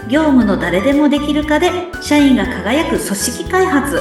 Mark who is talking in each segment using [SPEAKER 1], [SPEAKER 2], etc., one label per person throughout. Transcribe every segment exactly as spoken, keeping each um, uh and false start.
[SPEAKER 1] 業務の誰でもできる化で社員が輝く組織開発。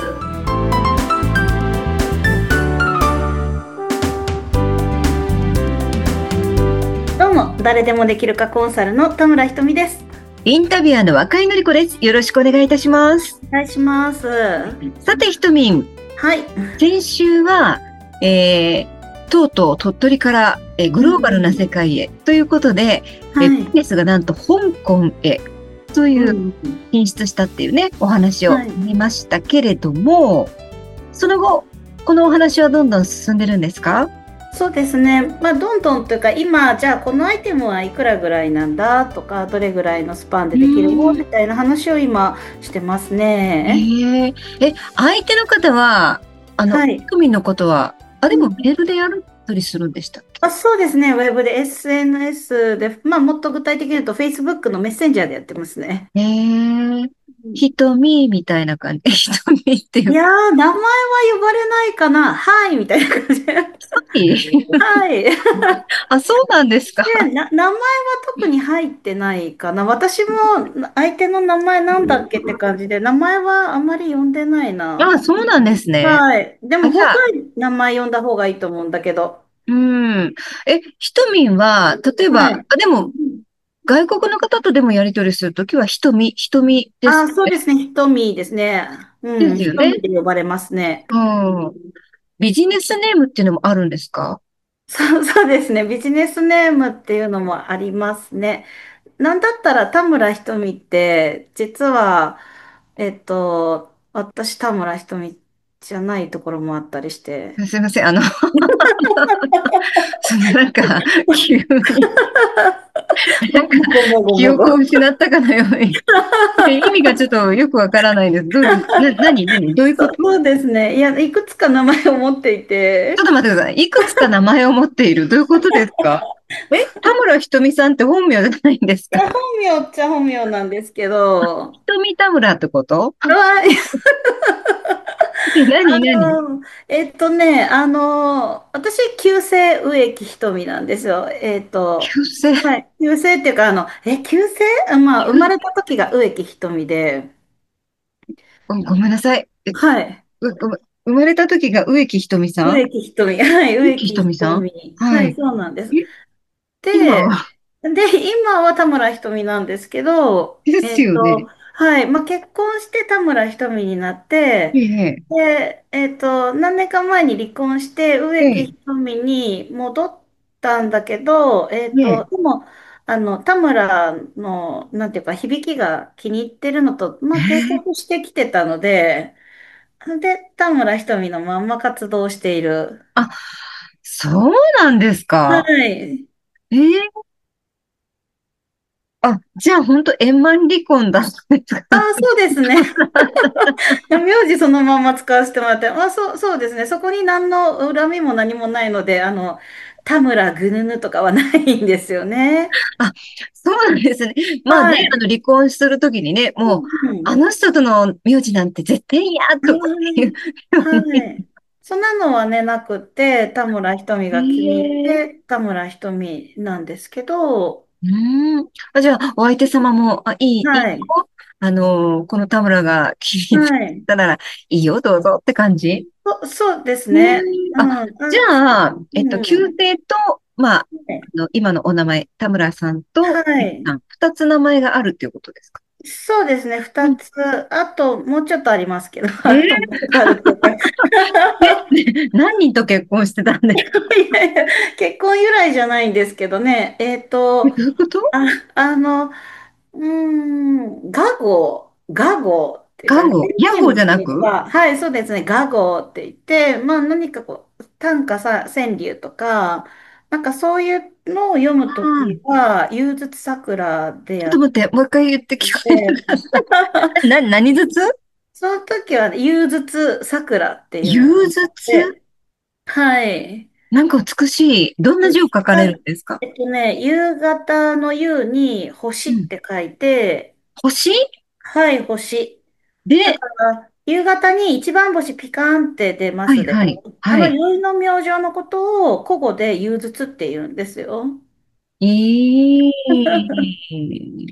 [SPEAKER 1] どうも、誰でもできる化コンサルの田村ひとみです。
[SPEAKER 2] インタビュアーの若井のり子です。よろしくお願いいたします。
[SPEAKER 1] お願いします。
[SPEAKER 2] さてひとみん、
[SPEAKER 1] はい。
[SPEAKER 2] 先週は、えー、とうとう鳥取から、えー、グローバルな世界へということで、うん、えー、ビジネスがなんと香港へという進出したっていうね、お話を見ましたけれども、はい、その後このお話はどんどん進んでるんですか？
[SPEAKER 1] そうですね。まあ、どんどんというか、今、じゃあこのアイテムはいくらぐらいなんだとか、どれぐらいのスパンでできるのみたいな話を今してますね。
[SPEAKER 2] えー、え、相手の方は、あの、
[SPEAKER 1] はい、
[SPEAKER 2] 区民のことは、あ、でもメールでやったりするんでしたっけ？
[SPEAKER 1] あ、そうですね。ウェブで エスエヌエス で、まあ、もっと具体的に言うと Facebook のメッセンジャーでやってますね。
[SPEAKER 2] えー、ひとみみたいな感じ。ひとみっていう。
[SPEAKER 1] いやー、名前は呼ばれないかな。はいみたいな感じで。はい。
[SPEAKER 2] あ、そうなんですか。
[SPEAKER 1] で、な、名前は特に入ってないかな。私も相手の名前なんだっけって感じで、名前はあまり呼んでないな。
[SPEAKER 2] あ、そうなんですね。
[SPEAKER 1] はい。でも
[SPEAKER 2] あ、じゃあ、
[SPEAKER 1] 本当は名前呼んだ方がいいと思うんだけど。
[SPEAKER 2] うん。え、ひとみんは、例えば、
[SPEAKER 1] はい。
[SPEAKER 2] あ、でも、外国の方とでもやり取りするときは、ひとみ、ひとみです
[SPEAKER 1] あ、そう
[SPEAKER 2] ね。
[SPEAKER 1] ですね。ひとみですね。うん。ひと
[SPEAKER 2] ですよね。
[SPEAKER 1] みで呼ばれますね。
[SPEAKER 2] うん。ビジネスネームっていうのもあるんですか？
[SPEAKER 1] そう、そうですね。ビジネスネームっていうのもありますね。なんだったら田村ひとみって、実は、えっと、私田村ひとみじゃないところもあったりして。
[SPEAKER 2] すいません、あの、そのなんか、急に、なんか、
[SPEAKER 1] ごもご
[SPEAKER 2] 記憶を
[SPEAKER 1] もご。
[SPEAKER 2] 失ったかのように。意味がちょっとよくわからないです。どう、な、何、何、どういうこと？ちょ
[SPEAKER 1] そうですね。いや、いくつか名前を持っていて。
[SPEAKER 2] っと待ってください。いくつか名前を持っている。どういうことですか？え、田村ひとみさんって本名じゃないんですか？
[SPEAKER 1] いや、本名っちゃ本名なんですけど、
[SPEAKER 2] ひとみ田村ってこと？
[SPEAKER 1] うわあ
[SPEAKER 2] 何、何？
[SPEAKER 1] の、えっとね、あの、私、旧姓植木ひとみなんですよ。えっと、
[SPEAKER 2] 旧姓？
[SPEAKER 1] はい。旧姓っていうか、あの、え、旧姓まあ、生まれた時が植木ひとみで、
[SPEAKER 2] ごごめんなさい。え、
[SPEAKER 1] はい。
[SPEAKER 2] うごめん生まれた時が植木ひとみさん？
[SPEAKER 1] 植木ひとみ。はい。
[SPEAKER 2] 植木ひ
[SPEAKER 1] 植木ひ
[SPEAKER 2] とみさん？
[SPEAKER 1] とみ。はい、
[SPEAKER 2] はい。
[SPEAKER 1] そうなんです。
[SPEAKER 2] え、今
[SPEAKER 1] で、
[SPEAKER 2] は
[SPEAKER 1] で、今は田村ひとみなんですけど、
[SPEAKER 2] で
[SPEAKER 1] えっと、
[SPEAKER 2] すよね。
[SPEAKER 1] はい。まあ、結婚して田村ひとみになって、
[SPEAKER 2] ええ、
[SPEAKER 1] で、えっと、何年か前に離婚して、植木
[SPEAKER 2] ええ、
[SPEAKER 1] ひとみに戻ったんだけど、えっと、
[SPEAKER 2] ええ。
[SPEAKER 1] でも、あの、田村の、なんていうか、響きが気に入ってるのと、まあ、定着してきてたので、で、田村ひとみのまんま活動している。
[SPEAKER 2] あ、そうなんです
[SPEAKER 1] は
[SPEAKER 2] か。
[SPEAKER 1] い。
[SPEAKER 2] ええ、あ、じゃあ本当円満離婚だったんですか？
[SPEAKER 1] ああ、そうですね。名字そのまま使わせてもらって、あ、そう、そうですね。そこに何の恨みも何もないので、あの、田村ぐぬぬとかはないんですよね。
[SPEAKER 2] あ、そうなんですね。まあね、
[SPEAKER 1] はい。
[SPEAKER 2] あの離婚するときにね、もう、
[SPEAKER 1] うん。
[SPEAKER 2] あの人との名字なんて絶対嫌
[SPEAKER 1] う
[SPEAKER 2] とかっていう
[SPEAKER 1] ん、
[SPEAKER 2] ように。
[SPEAKER 1] はい。そんなのはね、なくって、田村ひとみが気に入っ
[SPEAKER 2] ええ、
[SPEAKER 1] て、田村ひとみなんですけど、
[SPEAKER 2] うーん。あ、じゃあ、お相手様も、あ、いい、いい
[SPEAKER 1] はい。
[SPEAKER 2] よ。あの、この田村が気に入っ
[SPEAKER 1] はい。
[SPEAKER 2] たなら、いいよ、どうぞって感じ？
[SPEAKER 1] そ、そうです
[SPEAKER 2] うー
[SPEAKER 1] ね。
[SPEAKER 2] ん。あ、
[SPEAKER 1] うん。あ、
[SPEAKER 2] じゃあ、えっと、旧
[SPEAKER 1] うん。
[SPEAKER 2] 姓と、まあ、あの、今のお名前、田村さんと、
[SPEAKER 1] はい。
[SPEAKER 2] ゆきさん、二つ名前があるっていうことですか？
[SPEAKER 1] そうですね。
[SPEAKER 2] うん。
[SPEAKER 1] 二つ。あと、もうちょっとありますけど。あと、
[SPEAKER 2] えー、
[SPEAKER 1] もうちょっとあるっていうか。
[SPEAKER 2] え、何人と結婚してたんですか？
[SPEAKER 1] いやいや、結婚由来じゃないんですけどね。えっ
[SPEAKER 2] え、
[SPEAKER 1] と、
[SPEAKER 2] どういうこと？
[SPEAKER 1] あ、あの、うーん、ガゴ、ガゴっていうか、ペン
[SPEAKER 2] ガゴ、ヤ
[SPEAKER 1] ネームって
[SPEAKER 2] ホーじゃなく？
[SPEAKER 1] いうか、はい、そうですね、ガゴって言って、まあ何かこう、短歌さ、川柳とか、なんかそういうのを読むとき
[SPEAKER 2] ああ、
[SPEAKER 1] は、幽月桜でやっ
[SPEAKER 2] ちょっと待って、もう一回言って聞こえな
[SPEAKER 1] て、
[SPEAKER 2] かった。な、何ずつ？
[SPEAKER 1] その時は、幽月桜っていうの
[SPEAKER 2] 融通？
[SPEAKER 1] で、はい。
[SPEAKER 2] なんか美しい。どんな字を書かれるんですか？
[SPEAKER 1] えっとね、夕方の夕に星
[SPEAKER 2] うん。
[SPEAKER 1] って書いて、
[SPEAKER 2] 星
[SPEAKER 1] はい、星。だ
[SPEAKER 2] で、
[SPEAKER 1] から夕方に一番星ピカーンって出ますで、
[SPEAKER 2] はいはい、
[SPEAKER 1] あの
[SPEAKER 2] はい。
[SPEAKER 1] 結の明星のことを古語で幽筒って言うんですよ。
[SPEAKER 2] ええ、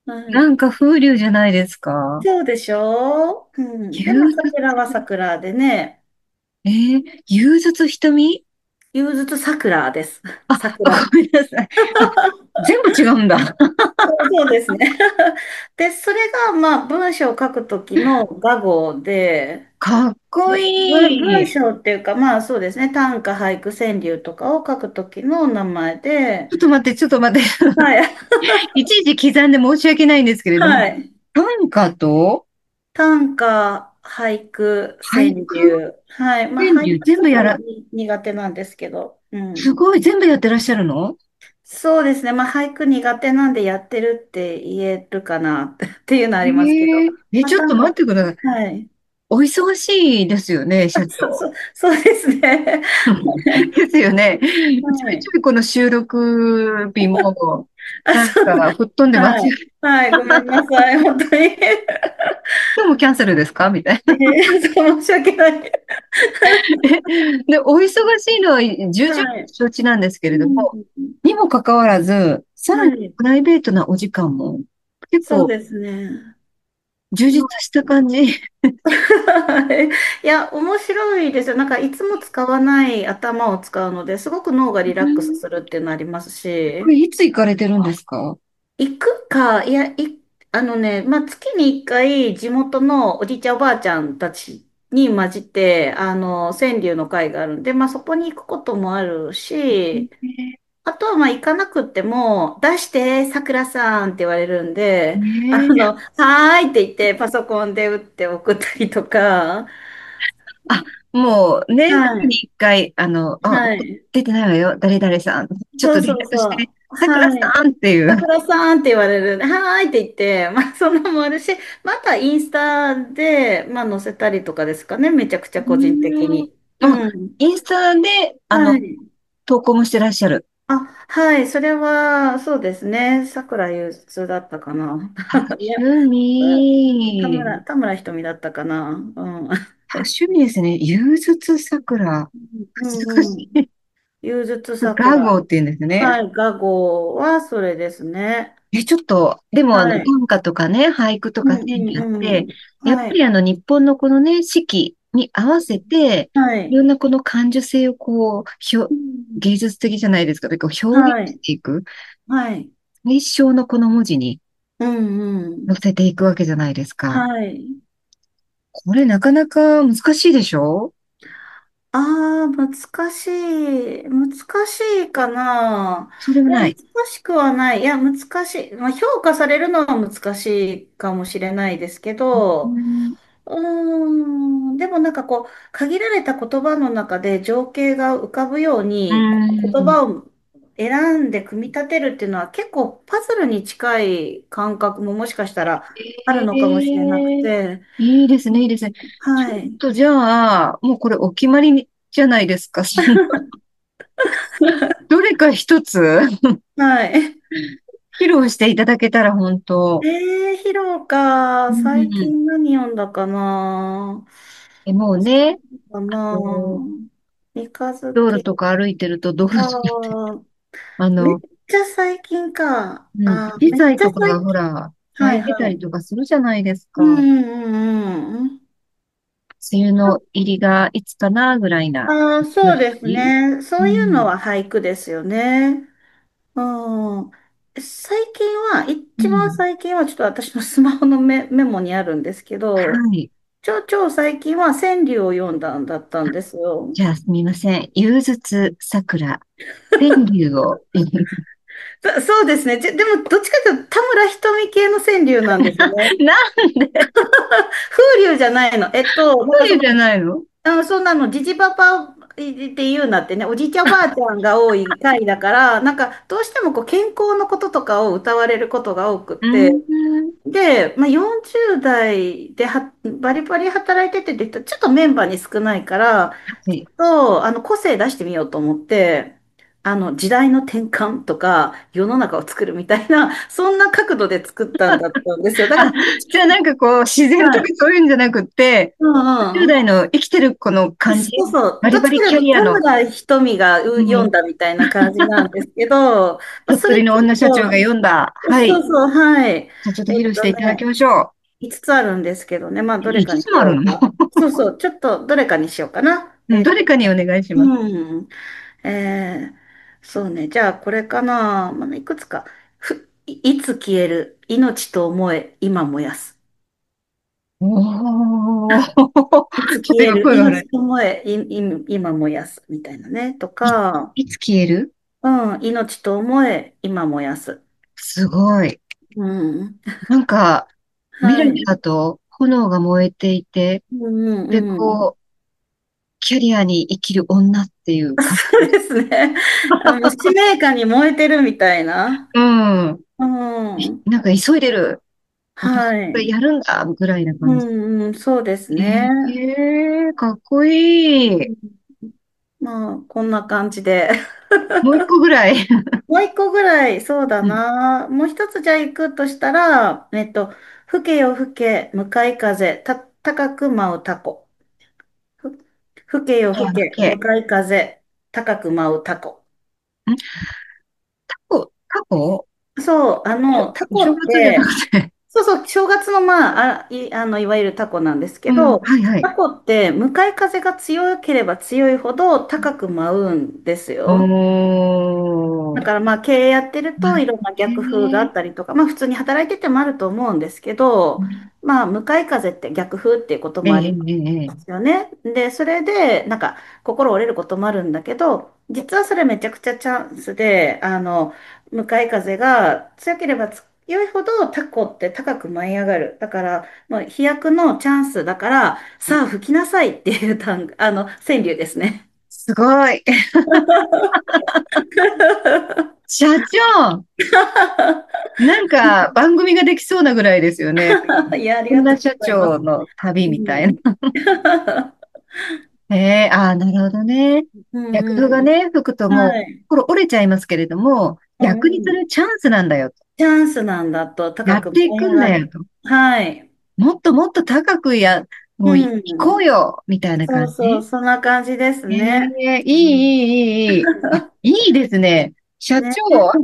[SPEAKER 1] はい。
[SPEAKER 2] なんか風流じゃないですか。
[SPEAKER 1] そうでしょう。うん。で、まあ、
[SPEAKER 2] 憂
[SPEAKER 1] 桜は
[SPEAKER 2] 鬱、
[SPEAKER 1] 桜でね、
[SPEAKER 2] えー、憂鬱瞳。
[SPEAKER 1] 夕月桜です。
[SPEAKER 2] あ、あ、
[SPEAKER 1] 桜。
[SPEAKER 2] ごめんなさい。あ、全部違うんだ。
[SPEAKER 1] そうですね。で、それが、まあ、文章を書くときの雅語で、
[SPEAKER 2] かっこ
[SPEAKER 1] 文文
[SPEAKER 2] いい。ち
[SPEAKER 1] 章っていうか、まあそうですね、短歌、俳句、川柳とかを書くときの名前で、
[SPEAKER 2] ょっと待って、ちょっと待って。
[SPEAKER 1] はい、
[SPEAKER 2] いちいち刻んで申し訳ないんですけれども、
[SPEAKER 1] はい。
[SPEAKER 2] 短歌と
[SPEAKER 1] 短歌、俳句、川
[SPEAKER 2] 俳句、
[SPEAKER 1] 柳。はい。まあ
[SPEAKER 2] 川柳、
[SPEAKER 1] 俳句ちょっと
[SPEAKER 2] 全部やら、
[SPEAKER 1] に苦手なんですけど、うん。
[SPEAKER 2] すごい、全部やってらっしゃるの？
[SPEAKER 1] そうですね。まあ俳句苦手なんでやってるって言えるかなっていうのはありますけど、
[SPEAKER 2] えええ、
[SPEAKER 1] まあ
[SPEAKER 2] ちょっと待っ
[SPEAKER 1] 短歌、
[SPEAKER 2] てください。
[SPEAKER 1] はい。
[SPEAKER 2] お忙しいですよね、社長。
[SPEAKER 1] そうそう、そうですね。
[SPEAKER 2] ですよね。ちょいち
[SPEAKER 1] はい。
[SPEAKER 2] ょいこの収録日も、
[SPEAKER 1] あ、
[SPEAKER 2] なん
[SPEAKER 1] そう、
[SPEAKER 2] か、吹っ飛んで間違
[SPEAKER 1] はい。
[SPEAKER 2] え、
[SPEAKER 1] はい、ごめんなさい。本当に。
[SPEAKER 2] 今日もキャンセルですかみたいな。
[SPEAKER 1] えー、そう申し訳ない。
[SPEAKER 2] で、お忙しいのは重々
[SPEAKER 1] はい。
[SPEAKER 2] 承知なんですけ
[SPEAKER 1] う
[SPEAKER 2] れども、
[SPEAKER 1] ん。
[SPEAKER 2] にもかかわらず、さらに
[SPEAKER 1] はい。
[SPEAKER 2] プライベートなお時間も結構
[SPEAKER 1] そうですね。
[SPEAKER 2] 充実した感じ。
[SPEAKER 1] いや、面白いですよ。なんか、いつも使わない頭を使うので、すごく脳がリラックス
[SPEAKER 2] うん、
[SPEAKER 1] するっていうのありますし、
[SPEAKER 2] これいつ行かれてるんですか？
[SPEAKER 1] 行くか、いや、い、あのね、まあ、月にいっかい地元のおじいちゃんおばあちゃんたちに混じって、あの、川柳の会があるんで、まあ、そこに行くこともあるし、あとはまあ行かなくっても、出して、さくらさんって言われるんで、あの、
[SPEAKER 2] ねえ。
[SPEAKER 1] はーいって言ってパソコンで打って送ったりとか、
[SPEAKER 2] あ、もう年
[SPEAKER 1] はい、
[SPEAKER 2] に一回、あの、あ、
[SPEAKER 1] はい。
[SPEAKER 2] 出てないわよ、誰々さん。ちょっと連
[SPEAKER 1] そうそう
[SPEAKER 2] 絡して、
[SPEAKER 1] そう。
[SPEAKER 2] さくら
[SPEAKER 1] はい。
[SPEAKER 2] さんっていう。
[SPEAKER 1] さくらさんって言われるんで、はーいって言って、まあそんなのもあるし、またインスタで、まあ載せたりとかですかね、めちゃくちゃ
[SPEAKER 2] う
[SPEAKER 1] 個人的
[SPEAKER 2] ーん。
[SPEAKER 1] に。
[SPEAKER 2] あ、
[SPEAKER 1] うん。
[SPEAKER 2] インスタで、あの、
[SPEAKER 1] はい。
[SPEAKER 2] 投稿もしてらっしゃる。
[SPEAKER 1] あ、はい、それは、そうですね。桜ゆずだったかな。
[SPEAKER 2] あ、
[SPEAKER 1] いや、
[SPEAKER 2] 趣
[SPEAKER 1] 田村、
[SPEAKER 2] 味。
[SPEAKER 1] 田村ひとみだったかな。うん。
[SPEAKER 2] あ、趣味ですね。融通桜。
[SPEAKER 1] うんうん。
[SPEAKER 2] 難しい。
[SPEAKER 1] ゆずつ
[SPEAKER 2] ガ
[SPEAKER 1] 桜。
[SPEAKER 2] ーゴーって言うんですね。
[SPEAKER 1] はい、画号はそれですね。
[SPEAKER 2] え、ちょっと、でもあの、
[SPEAKER 1] はい。
[SPEAKER 2] 短歌とかね、俳句と
[SPEAKER 1] うん
[SPEAKER 2] か川柳っ
[SPEAKER 1] うんう
[SPEAKER 2] て、
[SPEAKER 1] ん。
[SPEAKER 2] やっぱ
[SPEAKER 1] はい。
[SPEAKER 2] りあの、日本のこのね、四季に合わせて、
[SPEAKER 1] はい。
[SPEAKER 2] いろんなこの感受性をこう、表、
[SPEAKER 1] うん、
[SPEAKER 2] 芸術的じゃないですか。でこう表現し
[SPEAKER 1] はい。
[SPEAKER 2] ていく。
[SPEAKER 1] はい。
[SPEAKER 2] 最小のこの文字に
[SPEAKER 1] うんうん。
[SPEAKER 2] 乗せていくわけじゃないですか。
[SPEAKER 1] はい。
[SPEAKER 2] これなかなか難しいでしょ？
[SPEAKER 1] ああ、難しい。難しいかな。いや、難
[SPEAKER 2] それはない。
[SPEAKER 1] しくはない。いや、難しい。まあ、評価されるのは難しいかもしれないですけ
[SPEAKER 2] う
[SPEAKER 1] ど、
[SPEAKER 2] ん。
[SPEAKER 1] うーん、でもなんかこう、限られた言葉の中で情景が浮かぶよう
[SPEAKER 2] う
[SPEAKER 1] に、こう言
[SPEAKER 2] ん。
[SPEAKER 1] 葉を選んで組み立てるっていうのは結構パズルに近い感覚ももしかしたらある
[SPEAKER 2] え
[SPEAKER 1] のかもしれなく
[SPEAKER 2] え、
[SPEAKER 1] て、
[SPEAKER 2] いいですね、いいですね。ちょっ
[SPEAKER 1] はい。
[SPEAKER 2] とじゃあ、もうこれお決まりじゃないですか。そのどれか一つ
[SPEAKER 1] はい。
[SPEAKER 2] 披露していただけたら本当。
[SPEAKER 1] えー、ヒロか。
[SPEAKER 2] うん。
[SPEAKER 1] 最近何読んだかな。
[SPEAKER 2] え、もうね、
[SPEAKER 1] か
[SPEAKER 2] あ
[SPEAKER 1] な。
[SPEAKER 2] の、
[SPEAKER 1] 三日月。
[SPEAKER 2] 道路とか歩いてると道路
[SPEAKER 1] あ
[SPEAKER 2] 沿いて、
[SPEAKER 1] あ、めっ
[SPEAKER 2] あの、
[SPEAKER 1] ちゃ最近か。
[SPEAKER 2] うん、
[SPEAKER 1] あー、
[SPEAKER 2] 資
[SPEAKER 1] めっちゃ
[SPEAKER 2] 材とかが
[SPEAKER 1] 最近。
[SPEAKER 2] ほら、
[SPEAKER 1] は
[SPEAKER 2] 咲いてた
[SPEAKER 1] いはい。
[SPEAKER 2] りとかするじゃないです
[SPEAKER 1] うん
[SPEAKER 2] か。
[SPEAKER 1] うんうんうん。
[SPEAKER 2] 梅雨の入りがいつかなぐらいな
[SPEAKER 1] ああ、そう
[SPEAKER 2] 感
[SPEAKER 1] です
[SPEAKER 2] じ。
[SPEAKER 1] ね。そういうの
[SPEAKER 2] うん。
[SPEAKER 1] は俳句ですよね。うん。最近は、一番
[SPEAKER 2] うん。
[SPEAKER 1] 最近はちょっと私のスマホのメ、メモにあるんですけ
[SPEAKER 2] は
[SPEAKER 1] ど、
[SPEAKER 2] い。
[SPEAKER 1] 超超最近は川柳を読んだんだったんですよ。
[SPEAKER 2] じゃあすみません。融通桜、川柳を。
[SPEAKER 1] そ、そうですね。じゃ、でも、どっちかというと田村瞳系の川柳なんですよね。
[SPEAKER 2] なんで
[SPEAKER 1] 風流じゃないの。えっと、なんかその、
[SPEAKER 2] 風流じゃないの？
[SPEAKER 1] あ、そんなの、ジジババって言うなってね、おじいちゃんおばあちゃんが多い回だから、なんか、どうしてもこう健康のこととかを歌われることが多くっ
[SPEAKER 2] う
[SPEAKER 1] て、
[SPEAKER 2] ん。
[SPEAKER 1] で、まあ、よんじゅう代ではバリバリ働いててって言ったらちょっとメンバーに少ないから、
[SPEAKER 2] はい。
[SPEAKER 1] ちょっとあの個性出してみようと思って、 あの、時代の転換とか、世の中を作るみたいな、そんな角度で作ったんだったんですよ。だから、
[SPEAKER 2] あ、じゃあなんかこう、自然とか
[SPEAKER 1] はい。
[SPEAKER 2] そういうんじゃなくって、
[SPEAKER 1] うん
[SPEAKER 2] じゅう
[SPEAKER 1] うん。
[SPEAKER 2] 代の生きてるこの感じ、
[SPEAKER 1] そうそう。
[SPEAKER 2] バリバリ
[SPEAKER 1] どっちかというと、
[SPEAKER 2] キャリアの、
[SPEAKER 1] 田村瞳がう
[SPEAKER 2] うん、
[SPEAKER 1] 読んだみたいな感じなんですけど、まあ、
[SPEAKER 2] 鳥
[SPEAKER 1] それち
[SPEAKER 2] 取の女社長が
[SPEAKER 1] ょっ
[SPEAKER 2] 読んだ。
[SPEAKER 1] と、
[SPEAKER 2] はい。
[SPEAKER 1] そうそう、はい。
[SPEAKER 2] じゃあちょっと
[SPEAKER 1] えっ
[SPEAKER 2] 披露していただき
[SPEAKER 1] とね、
[SPEAKER 2] ましょ
[SPEAKER 1] いつつあるんですけどね、まあ、
[SPEAKER 2] う。5
[SPEAKER 1] どれかにし
[SPEAKER 2] つもあるの？
[SPEAKER 1] ようか。そうそう、ちょっとどれかにしようかな。
[SPEAKER 2] うん、
[SPEAKER 1] えっと、
[SPEAKER 2] どれかにお願いします。
[SPEAKER 1] うん。えー、そうね、じゃあこれかな。まあ、いくつか。ふ、いいつ消える、命と思え、今燃やす。
[SPEAKER 2] おー。
[SPEAKER 1] いつ
[SPEAKER 2] ちょっと
[SPEAKER 1] 消える、
[SPEAKER 2] 今声が荒い。
[SPEAKER 1] 命と思え、い、い、今燃やす。みたいなね。と
[SPEAKER 2] い、
[SPEAKER 1] か、
[SPEAKER 2] いつ消える？
[SPEAKER 1] うん、命と思え、今燃やす。
[SPEAKER 2] すごい。
[SPEAKER 1] うん。
[SPEAKER 2] なんか、未来
[SPEAKER 1] はい。
[SPEAKER 2] だと炎が燃えていて、
[SPEAKER 1] うん
[SPEAKER 2] で、
[SPEAKER 1] うん。
[SPEAKER 2] こう、キャリアに生きる女っていう感じ。
[SPEAKER 1] そうですね。あの、使命感に燃えてるみたいな。
[SPEAKER 2] うん。
[SPEAKER 1] うん。
[SPEAKER 2] なんか急いでる。私
[SPEAKER 1] はい。
[SPEAKER 2] これやるんだ、ぐらいな
[SPEAKER 1] う
[SPEAKER 2] 感じ。
[SPEAKER 1] んうん、そうですね。
[SPEAKER 2] ええー、かっこいい。
[SPEAKER 1] うん、まあ、こんな感じで。
[SPEAKER 2] もう一個ぐらい。
[SPEAKER 1] もう一個ぐらい、そうだ
[SPEAKER 2] うん。
[SPEAKER 1] な。もう一つじゃあ行くとしたら、えっと、吹けよ吹け、向かい風、た、高く舞うタコ。ふ吹けよ吹け、向
[SPEAKER 2] オッケ
[SPEAKER 1] かい風、高く舞うタコ。
[SPEAKER 2] ー。んタコ、タコ
[SPEAKER 1] そう、あの、
[SPEAKER 2] お、
[SPEAKER 1] タコ
[SPEAKER 2] お正
[SPEAKER 1] って、
[SPEAKER 2] 月じゃなくて。
[SPEAKER 1] そうそう、正月のまあ、あ、い、あの、いわゆるタコなんですけ
[SPEAKER 2] うん、
[SPEAKER 1] ど、
[SPEAKER 2] はいはい。
[SPEAKER 1] タコって向かい風が強ければ強いほど高く舞うんですよ。だ
[SPEAKER 2] おー。
[SPEAKER 1] からまあ経営やってる
[SPEAKER 2] なる
[SPEAKER 1] といろんな
[SPEAKER 2] ほど
[SPEAKER 1] 逆風があっ
[SPEAKER 2] ね。
[SPEAKER 1] たりとか、まあ普通に働いててもあると思うんですけど、まあ向かい風って逆風っていうこと
[SPEAKER 2] ええ、え
[SPEAKER 1] もあり
[SPEAKER 2] え、ええ。
[SPEAKER 1] ますよね。で、それでなんか心折れることもあるんだけど、実はそれめちゃくちゃチャンスで、あの、向かい風が強ければ強いほどタコって高く舞い上がる。だから、もう飛躍のチャンスだから、さあ吹きなさいっていう単語、あの、川柳ですね。
[SPEAKER 2] すごい。社長、なんか番組ができそうなぐらいですよね。
[SPEAKER 1] いや、ありがとう
[SPEAKER 2] 女社
[SPEAKER 1] ございます。
[SPEAKER 2] 長の旅
[SPEAKER 1] う
[SPEAKER 2] みたい
[SPEAKER 1] ん。
[SPEAKER 2] な。ええ、ああ、なるほどね。逆
[SPEAKER 1] うんうん。
[SPEAKER 2] 風がね、吹くともう
[SPEAKER 1] はい。
[SPEAKER 2] 心折れちゃいますけれども、
[SPEAKER 1] う
[SPEAKER 2] 逆にそれ
[SPEAKER 1] ん。
[SPEAKER 2] チャンスなんだよと。
[SPEAKER 1] チャンスなんだと高く舞
[SPEAKER 2] やっていく
[SPEAKER 1] い上がる。
[SPEAKER 2] んだよと。
[SPEAKER 1] はい。
[SPEAKER 2] もっともっと高くや、も
[SPEAKER 1] う
[SPEAKER 2] うい行こ
[SPEAKER 1] ん。
[SPEAKER 2] うよみたいな
[SPEAKER 1] そうそう、
[SPEAKER 2] 感じ。
[SPEAKER 1] そんな感じです
[SPEAKER 2] え
[SPEAKER 1] ね。
[SPEAKER 2] え、い
[SPEAKER 1] うん。
[SPEAKER 2] い、いい、いい。あ、いいですね。社
[SPEAKER 1] ね。
[SPEAKER 2] 長、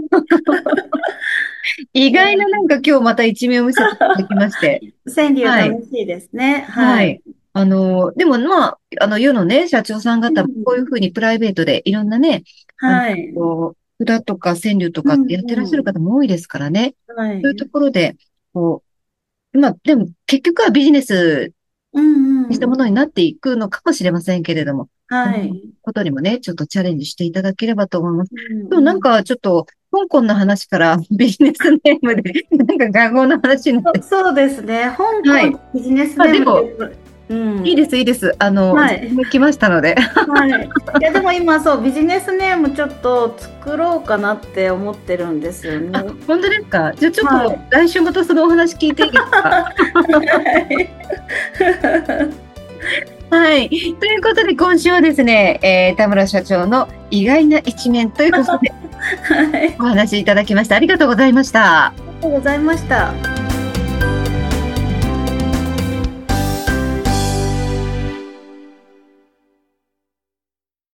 [SPEAKER 2] 意
[SPEAKER 1] いや、
[SPEAKER 2] 外ななんか今日また一面を見せていただきまして。
[SPEAKER 1] 川柳
[SPEAKER 2] はい。
[SPEAKER 1] 楽しいですね。はい。
[SPEAKER 2] はい。あの、でもまあ、あの、世のね、社長さん
[SPEAKER 1] う
[SPEAKER 2] 方もこういう
[SPEAKER 1] ん。
[SPEAKER 2] ふうにプライベートでいろんなね、あの、
[SPEAKER 1] はい。
[SPEAKER 2] こう札とか川柳と
[SPEAKER 1] うん
[SPEAKER 2] かってやってらっしゃる
[SPEAKER 1] うん。
[SPEAKER 2] 方も多いですからね。そういうと
[SPEAKER 1] はい。
[SPEAKER 2] ころで、こう、まあ、でも結局はビジネス
[SPEAKER 1] うん
[SPEAKER 2] にしたも
[SPEAKER 1] うん。
[SPEAKER 2] のになっていくのかもしれませんけれども、その
[SPEAKER 1] はい。
[SPEAKER 2] ことにもね、ちょっとチャレンジしていただければと思います。
[SPEAKER 1] うん
[SPEAKER 2] でもなん
[SPEAKER 1] うん。
[SPEAKER 2] かちょっと、香港の話からビジネスネームで、なんか画号の話になって。
[SPEAKER 1] そそうですね。香
[SPEAKER 2] はい。
[SPEAKER 1] 港ビジネス
[SPEAKER 2] あ、
[SPEAKER 1] ネームってい
[SPEAKER 2] でも、
[SPEAKER 1] う、うん。
[SPEAKER 2] いいです、いいです。あの、
[SPEAKER 1] はい。
[SPEAKER 2] 自分も来ましたので。
[SPEAKER 1] はい。いや、でも今そう、ビジネスネームちょっと作ろうかなって思ってるんですよ
[SPEAKER 2] あ、
[SPEAKER 1] ね。
[SPEAKER 2] 本当ですか？じゃあちょっと
[SPEAKER 1] はい。
[SPEAKER 2] 来週またそのお話聞いていいですか？はい。ということで今週はですね、えー田村社長の意外な一面ということで
[SPEAKER 1] はい。あり
[SPEAKER 2] お話しいただきました。ありがとうございました。
[SPEAKER 1] がとうございました。